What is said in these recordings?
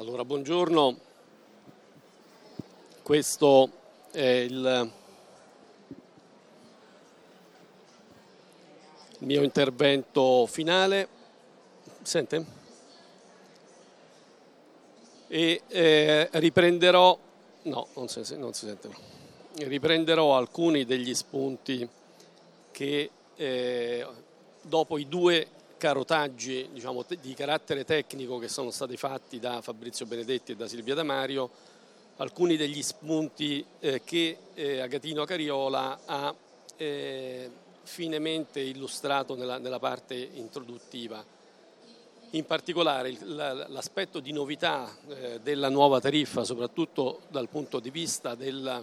Allora, buongiorno. Questo è il mio intervento finale. Sente? E riprenderò, no, non si sente. Riprenderò alcuni degli spunti che dopo i due carotaggi, diciamo, di carattere tecnico che sono stati fatti da Fabrizio Benedetti e da Silvia Damario, alcuni degli spunti che Agatino Cariola ha finemente illustrato nella parte introduttiva. In particolare l'aspetto di novità della nuova tariffa, soprattutto dal punto di vista della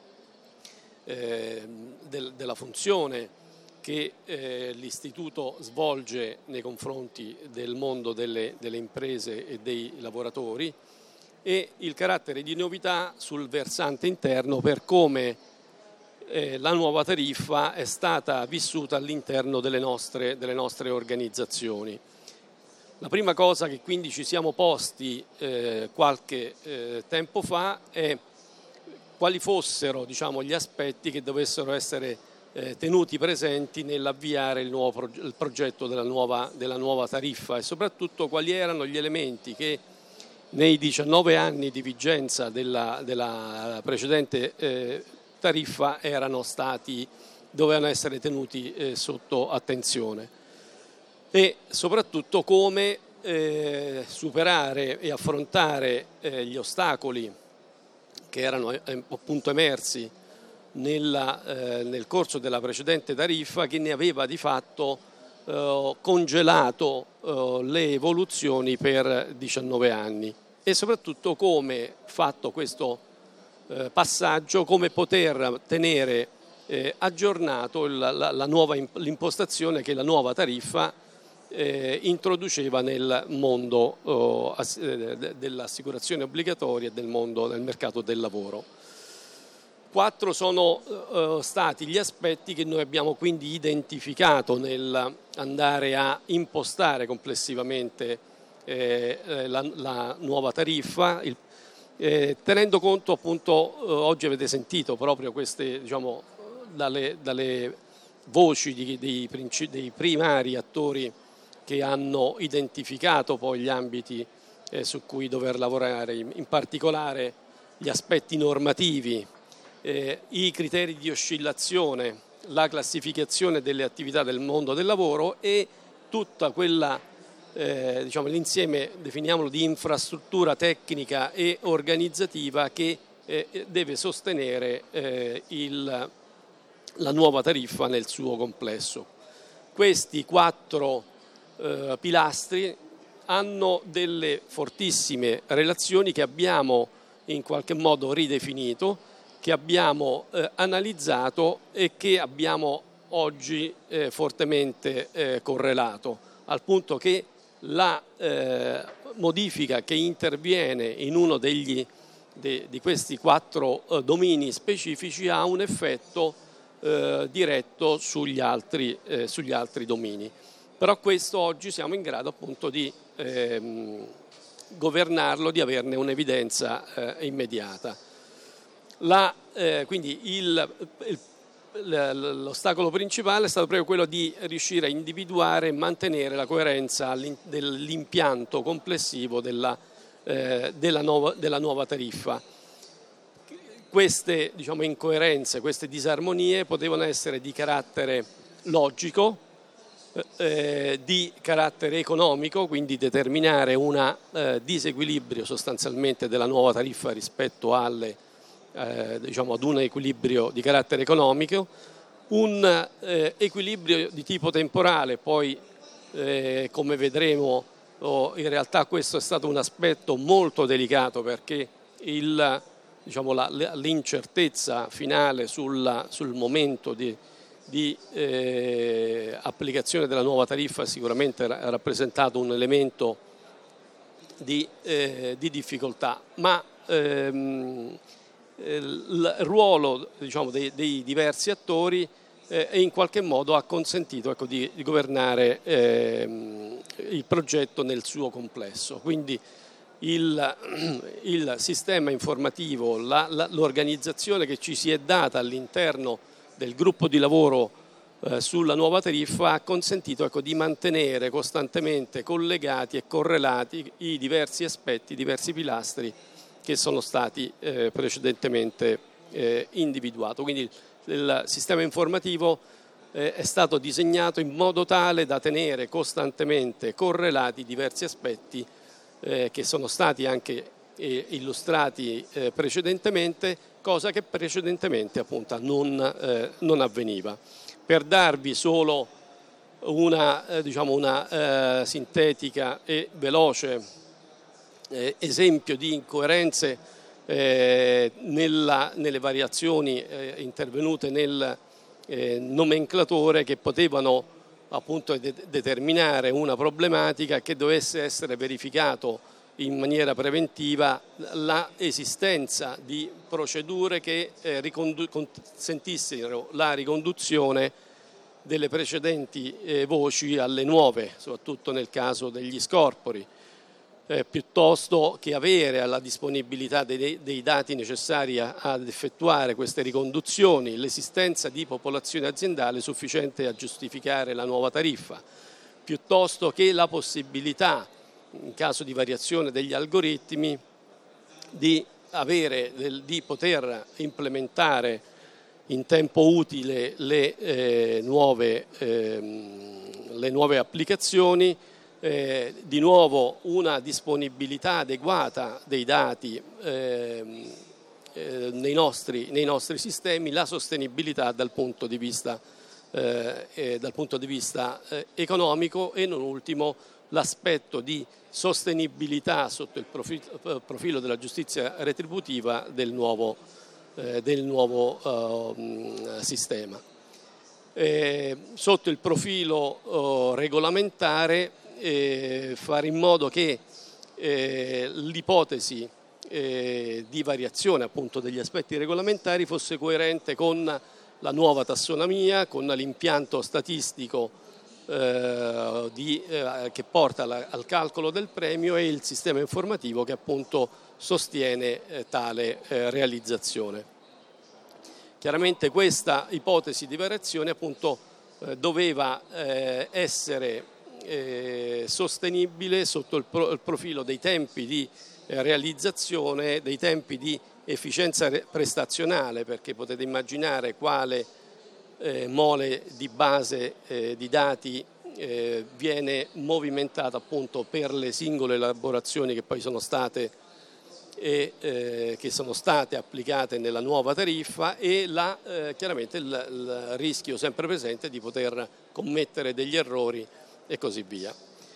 funzione che l'Istituto svolge nei confronti del mondo delle imprese e dei lavoratori, e il carattere di novità sul versante interno per come la nuova tariffa è stata vissuta all'interno delle nostre organizzazioni. La prima cosa che quindi ci siamo posti qualche tempo fa è quali fossero, diciamo, gli aspetti che dovessero essere tenuti presenti nell'avviare il progetto della nuova tariffa, e soprattutto quali erano gli elementi che nei 19 anni di vigenza della precedente tariffa dovevano essere tenuti sotto attenzione, e soprattutto come superare e affrontare gli ostacoli che erano appunto emersi nel corso della precedente tariffa, che ne aveva di fatto congelato le evoluzioni per 19 anni, e soprattutto come, fatto questo passaggio, come poter tenere aggiornato l'impostazione che la nuova tariffa introduceva nel mondo dell'assicurazione obbligatoria e del mondo del mercato del lavoro. 4 sono stati gli aspetti che noi abbiamo quindi identificato nell'andare a impostare complessivamente la nuova tariffa, tenendo conto, appunto, oggi avete sentito proprio queste, diciamo, dalle voci dei primari attori che hanno identificato poi gli ambiti su cui dover lavorare, in particolare gli aspetti normativi, i criteri di oscillazione, la classificazione delle attività del mondo del lavoro e tutta quella, diciamo, l'insieme, definiamolo, di infrastruttura tecnica e organizzativa che deve sostenere la nuova tariffa nel suo complesso. Questi 4 pilastri hanno delle fortissime relazioni che abbiamo in qualche modo ridefinito, che abbiamo analizzato e che abbiamo oggi fortemente correlato, al punto che la modifica che interviene in uno di questi 4 domini specifici ha un effetto diretto sugli altri domini. Però questo oggi siamo in grado, appunto, di governarlo, di averne un'evidenza immediata. Quindi l'ostacolo principale è stato proprio quello di riuscire a individuare e mantenere la coerenza dell'impianto complessivo della nuova tariffa. Queste, diciamo, incoerenze, queste disarmonie potevano essere di carattere logico, di carattere economico, quindi determinare un disequilibrio sostanzialmente della nuova tariffa rispetto diciamo, ad un equilibrio di carattere economico, un equilibrio di tipo temporale. Poi come vedremo, in realtà questo è stato un aspetto molto delicato, perché diciamo, l'incertezza finale sul momento di applicazione della nuova tariffa sicuramente ha rappresentato un elemento di difficoltà, ma il ruolo, diciamo, dei diversi attori in qualche modo ha consentito, ecco, di governare il progetto nel suo complesso. Quindi il sistema informativo, l'organizzazione che ci si è data all'interno del gruppo di lavoro sulla nuova tariffa ha consentito, ecco, di mantenere costantemente collegati e correlati i diversi aspetti, i diversi pilastri che sono stati precedentemente individuati. Quindi il sistema informativo è stato disegnato in modo tale da tenere costantemente correlati diversi aspetti che sono stati anche illustrati precedentemente, cosa che precedentemente appunto non avveniva. Per darvi solo una sintetica e veloce esempio di incoerenze nelle variazioni intervenute nel nomenclatore, che potevano appunto determinare una problematica, che dovesse essere verificato in maniera preventiva la esistenza di procedure che consentissero la riconduzione delle precedenti voci alle nuove, soprattutto nel caso degli scorpori, piuttosto che avere alla disponibilità dei dati necessari ad effettuare queste riconduzioni l'esistenza di popolazione aziendale sufficiente a giustificare la nuova tariffa, piuttosto che la possibilità, in caso di variazione degli algoritmi, di poter implementare in tempo utile le nuove applicazioni, di nuovo una disponibilità adeguata dei dati nei nostri sistemi, la sostenibilità dal punto di vista economico e non ultimo l'aspetto di sostenibilità sotto il profilo della giustizia retributiva del nuovo sistema. Sotto il profilo regolamentare, fare in modo che l'ipotesi di variazione appunto degli aspetti regolamentari fosse coerente con la nuova tassonomia, con l'impianto statistico che porta al calcolo del premio e il sistema informativo che appunto sostiene tale realizzazione. Chiaramente questa ipotesi di variazione appunto doveva essere sostenibile sotto il profilo dei tempi di realizzazione, dei tempi di efficienza prestazionale, perché potete immaginare quale mole di base di dati viene movimentata appunto per le singole elaborazioni che poi sono state applicate nella nuova tariffa, e chiaramente il rischio sempre presente di poter commettere degli errori e così via.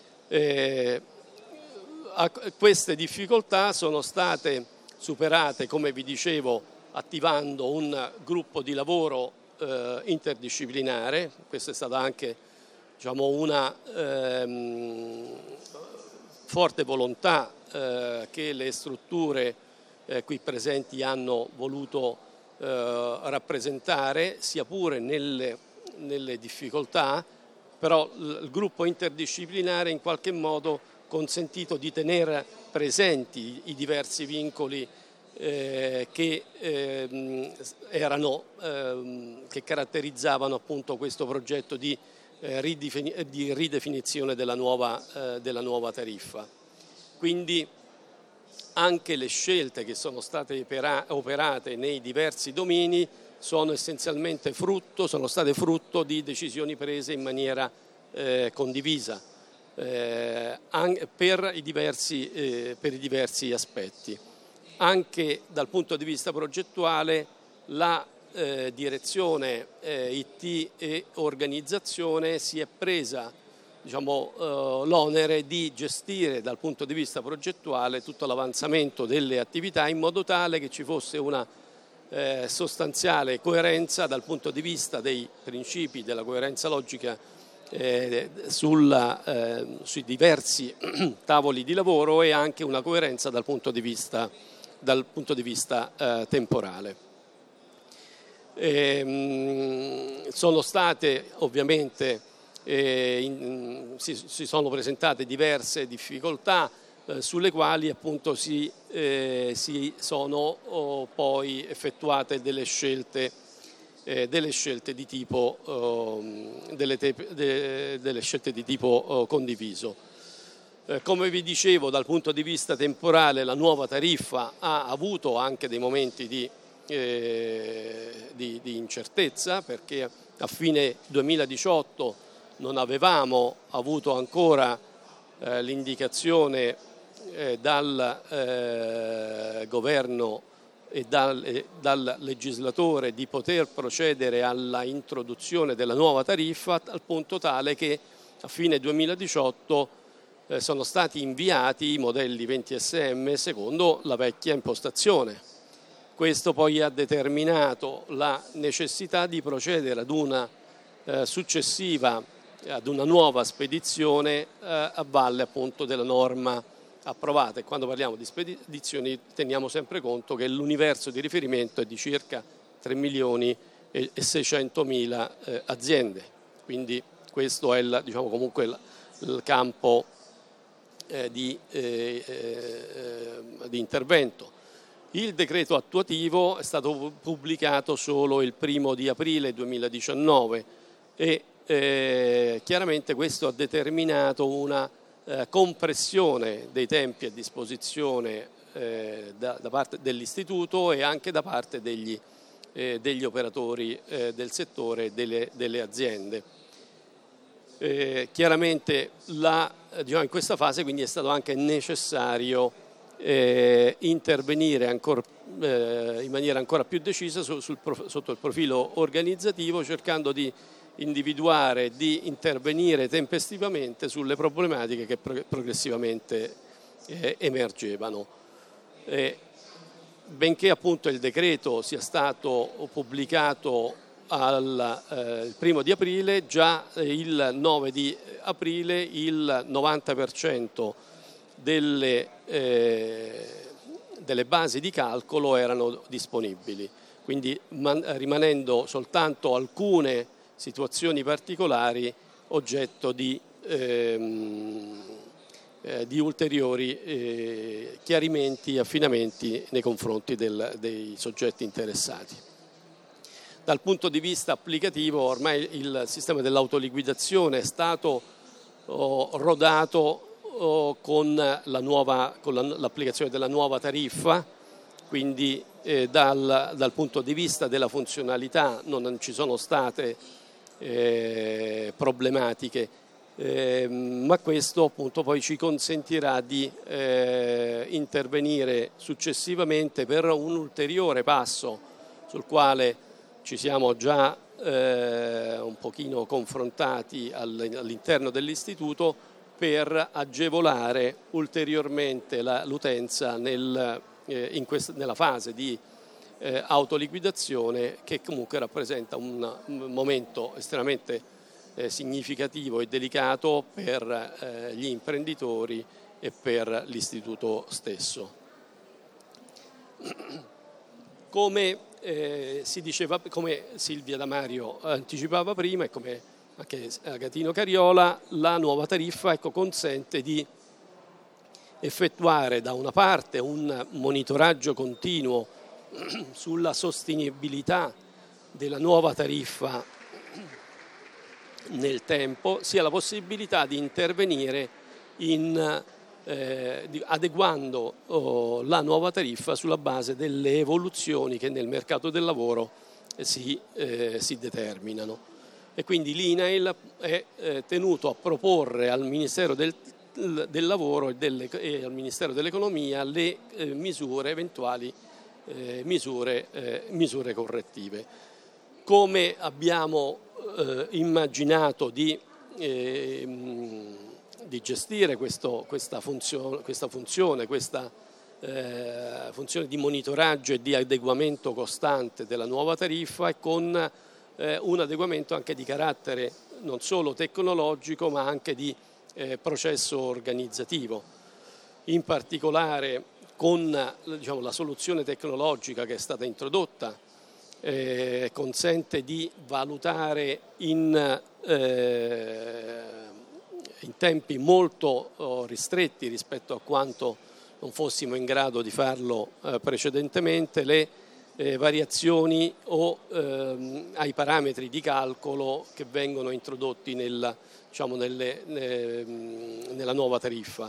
Queste difficoltà sono state superate, come vi dicevo, attivando un gruppo di lavoro interdisciplinare. Questa è stata anche, diciamo, una forte volontà che le strutture qui presenti hanno voluto rappresentare, sia pure nelle difficoltà. Però il gruppo interdisciplinare in qualche modo consentito di tenere presenti i diversi vincoli che caratterizzavano appunto questo progetto di ridefinizione della nuova tariffa. Quindi anche le scelte che sono state operate nei diversi domini sono essenzialmente sono state frutto di decisioni prese in maniera condivisa per i diversi aspetti. Anche dal punto di vista progettuale la direzione IT e organizzazione si è presa, diciamo, l'onere di gestire dal punto di vista progettuale tutto l'avanzamento delle attività in modo tale che ci fosse una sostanziale coerenza dal punto di vista dei principi della coerenza logica sui diversi tavoli di lavoro, e anche una coerenza dal punto di vista temporale. Sono state ovviamente si sono presentate diverse difficoltà sulle quali appunto si sono poi effettuate delle scelte di tipo, delle scelte di tipo condiviso. Come vi dicevo, dal punto di vista temporale la nuova tariffa ha avuto anche dei momenti di incertezza, perché a fine 2018 non avevamo avuto ancora l'indicazione dal governo e dal legislatore di poter procedere alla introduzione della nuova tariffa, al punto tale che a fine 2018 sono stati inviati i modelli 20 SM secondo la vecchia impostazione. Questo poi ha determinato la necessità di procedere ad una ad una nuova spedizione a valle appunto della norma approvata. E quando parliamo di spedizioni teniamo sempre conto che l'universo di riferimento è di circa 3.600.000 aziende. Quindi questo è diciamo comunque il campo di intervento. Il decreto attuativo è stato pubblicato solo il 1° aprile 2019 e chiaramente questo ha determinato una compressione dei tempi a disposizione da parte dell'istituto e anche da parte degli operatori del settore e delle aziende. Chiaramente diciamo, in questa fase quindi è stato anche necessario intervenire in maniera ancora più decisa sotto il profilo organizzativo, cercando di individuare, di intervenire tempestivamente sulle problematiche che progressivamente emergevano. Benché appunto il decreto sia stato pubblicato il 1° aprile, già il 9 aprile il 90% delle basi di calcolo erano disponibili, quindi rimanendo soltanto alcune situazioni particolari oggetto di ulteriori chiarimenti e affinamenti nei confronti dei soggetti interessati. Dal punto di vista applicativo ormai il sistema dell'autoliquidazione è stato rodato con l'applicazione della nuova tariffa, quindi dal punto di vista della funzionalità non ci sono state problematiche, ma questo appunto poi ci consentirà di intervenire successivamente per un ulteriore passo sul quale ci siamo già un pochino confrontati all'interno dell'istituto, per agevolare ulteriormente l'utenza nella fase di autoliquidazione, che comunque rappresenta un momento estremamente significativo e delicato per gli imprenditori e per l'istituto stesso. Come si diceva, come Silvia Damario anticipava prima e come anche Agatino Cariola, la nuova tariffa consente di effettuare da una parte un monitoraggio continuo sulla sostenibilità della nuova tariffa nel tempo, sia la possibilità di intervenire adeguando la nuova tariffa sulla base delle evoluzioni che nel mercato del lavoro si determinano. E quindi l'INAIL è tenuto a proporre al Ministero del Lavoro e al Ministero dell'Economia le eventuali misure correttive. Come abbiamo immaginato di gestire questa funzione di monitoraggio e di adeguamento costante della nuova tariffa, e con un adeguamento anche di carattere non solo tecnologico ma anche di processo organizzativo. In particolare con la soluzione tecnologica che è stata introdotta consente di valutare in tempi molto ristretti rispetto a quanto non fossimo in grado di farlo precedentemente, le variazioni ai parametri di calcolo che vengono introdotti nella nuova tariffa.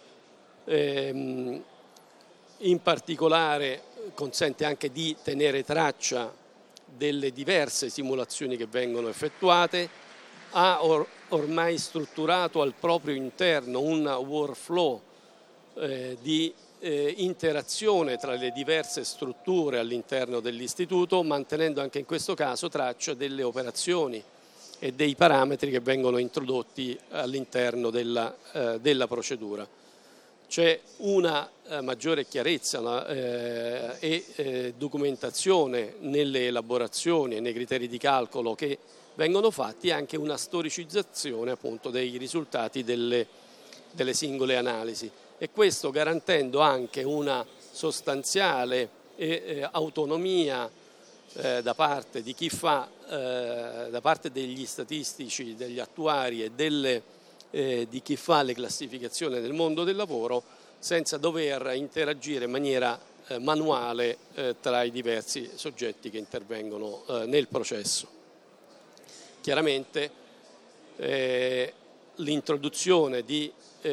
In particolare consente anche di tenere traccia delle diverse simulazioni che vengono effettuate, ha ormai strutturato al proprio interno un workflow di interazione tra le diverse strutture all'interno dell'istituto, mantenendo anche in questo caso traccia delle operazioni e dei parametri che vengono introdotti all'interno della procedura. C'è una maggiore chiarezza e documentazione nelle elaborazioni e nei criteri di calcolo che vengono fatti, e anche una storicizzazione appunto dei risultati delle singole analisi, e questo garantendo anche una sostanziale autonomia da parte di chi fa, da parte degli statistici, degli attuari e di chi fa le classificazioni nel mondo del lavoro, senza dover interagire in maniera manuale tra i diversi soggetti che intervengono nel processo. Chiaramente l'introduzione di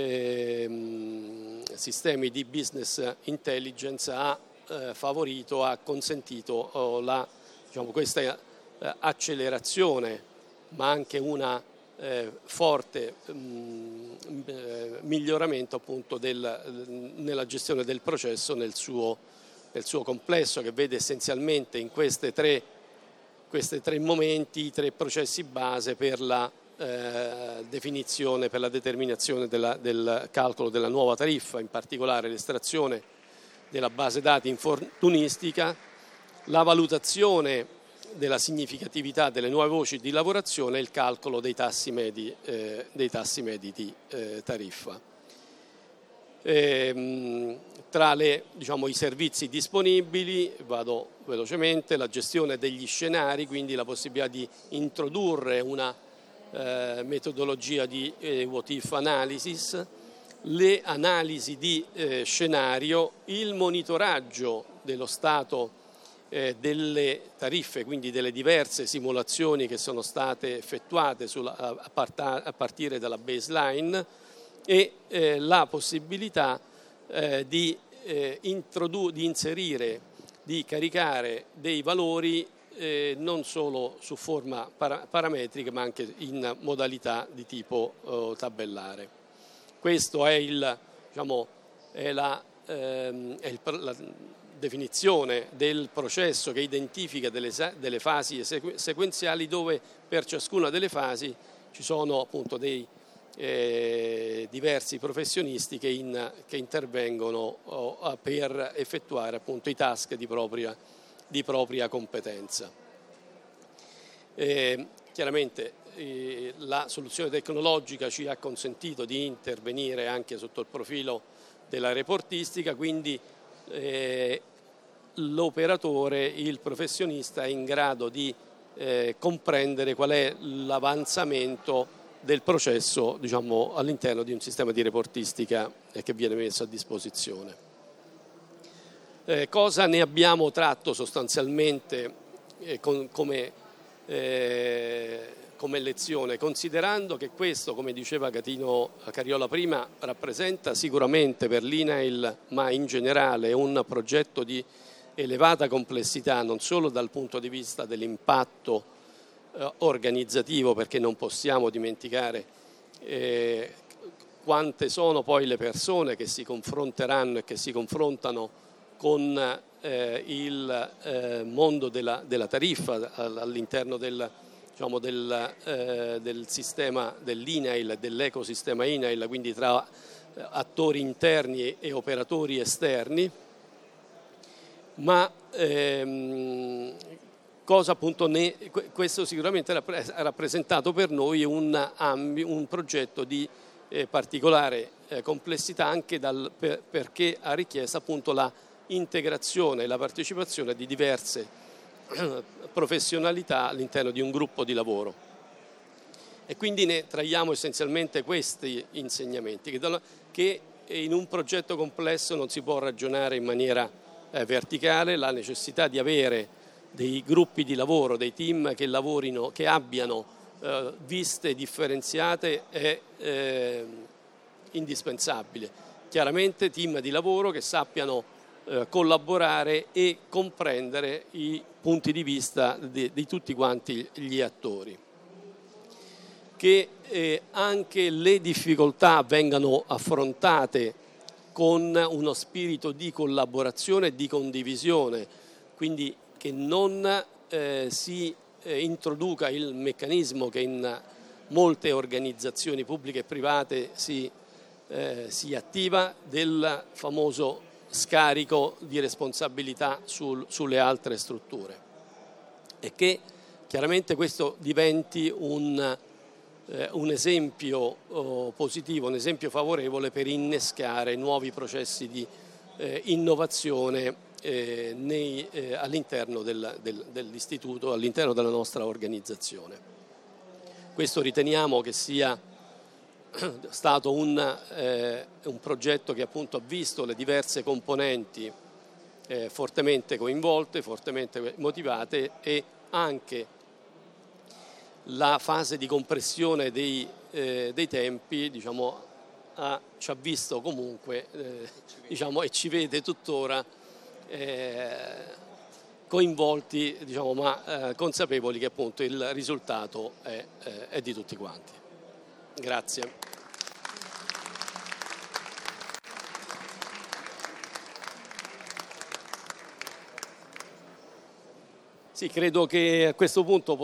sistemi di business intelligence ha favorito, ha consentito questa accelerazione, ma anche una forte miglioramento appunto nella gestione del processo nel suo complesso, che vede essenzialmente in questi tre momenti i tre processi base per la definizione, per la determinazione del calcolo della nuova tariffa, in particolare l'estrazione della base dati infortunistica, la valutazione della significatività delle nuove voci di lavorazione e il calcolo dei tassi medi di tariffa. Tra i servizi disponibili, vado velocemente, la gestione degli scenari, quindi la possibilità di introdurre una metodologia di what if analysis, le analisi di scenario, il monitoraggio dello stato delle tariffe, quindi delle diverse simulazioni che sono state effettuate a partire dalla baseline, e la possibilità di inserire, di caricare dei valori non solo su forma parametrica, ma anche in modalità di tipo tabellare. Questo è la definizione del processo che identifica delle fasi sequenziali, dove per ciascuna delle fasi ci sono appunto dei diversi professionisti che intervengono per effettuare appunto i task di propria competenza. Chiaramente la soluzione tecnologica ci ha consentito di intervenire anche sotto il profilo della reportistica, quindi l'operatore, il professionista è in grado di comprendere qual è l'avanzamento del processo all'interno di un sistema di reportistica che viene messo a disposizione. Cosa ne abbiamo tratto sostanzialmente come lezione? Considerando che questo, come diceva Catino Cariola prima, rappresenta sicuramente per l'INAIL, ma in generale, un progetto di elevata complessità, non solo dal punto di vista dell'impatto organizzativo, perché non possiamo dimenticare quante sono poi le persone che si confronteranno e che si confrontano con il mondo della tariffa all'interno del sistema dell'INAIL, dell'ecosistema INAIL, quindi tra attori interni e operatori esterni, ma questo sicuramente ha rappresentato per noi un progetto di particolare complessità, anche perché ha richiesto appunto la integrazione e la partecipazione di diverse professionalità all'interno di un gruppo di lavoro. E quindi ne traiamo essenzialmente questi insegnamenti, che in un progetto complesso non si può ragionare in maniera verticale, la necessità di avere dei gruppi di lavoro, dei team che lavorino, che abbiano viste differenziate è indispensabile. Chiaramente team di lavoro che sappiano collaborare e comprendere i punti di vista di tutti quanti gli attori. Che anche le difficoltà vengano affrontate con uno spirito di collaborazione e di condivisione, quindi che non si introduca il meccanismo che in molte organizzazioni pubbliche e private si attiva del famoso scarico di responsabilità sulle altre strutture, e che chiaramente questo diventi un esempio positivo, un esempio favorevole per innescare nuovi processi di innovazione all'interno dell'istituto, all'interno della nostra organizzazione. Questo riteniamo che sia stato un progetto che appunto ha visto le diverse componenti fortemente coinvolte, fortemente motivate, e anche la fase di compressione dei tempi, diciamo, ci ha visto comunque, diciamo, e ci vede tuttora coinvolti, diciamo, ma consapevoli che appunto il risultato è di tutti quanti. Grazie. Sì, credo che a questo punto